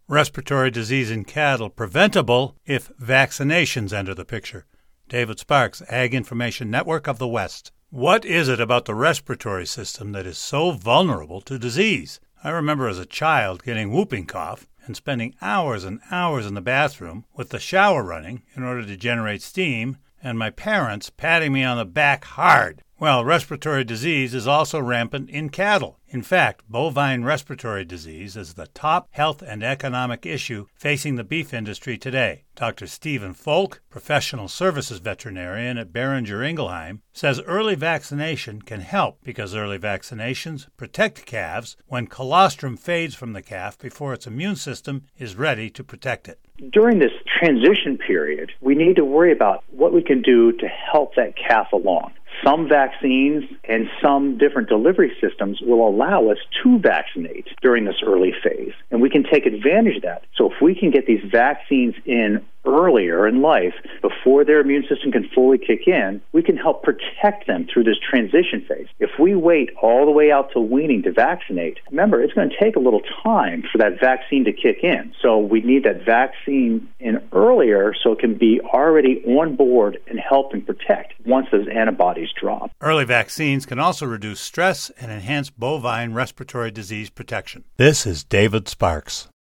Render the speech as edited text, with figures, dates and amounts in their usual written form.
Respiratory disease in cattle preventable if vaccinations enter the picture. David Sparks, Ag Information Network of the West. What is it about the respiratory system that is so vulnerable to disease? I remember as a child getting whooping cough and spending hours and hours in the bathroom with the shower running in order to generate steam, and my parents patting me on the back hard. Well, respiratory disease is also rampant in cattle. In fact, bovine respiratory disease is the top health and economic issue facing the beef industry today. Dr. Stephen Folk, professional services veterinarian at Boehringer Ingelheim, says early vaccination can help because early vaccinations protect calves when colostrum fades from the calf before its immune system is ready to protect it. During this transition period, we need to worry about what we can do to help that calf along. Some vaccines and some different delivery systems will allow us to vaccinate during this early phase, and we can take advantage of that. So if we can get these vaccines in earlier in life, before their immune system can fully kick in, we can help protect them through this transition phase. If we wait all the way out to weaning to vaccinate, remember, it's going to take a little time for that vaccine to kick in. So we need that vaccine in earlier so it can be already on board and help and protect once those antibodies drop. Early vaccines can also reduce stress and enhance bovine respiratory disease protection. This is David Sparks.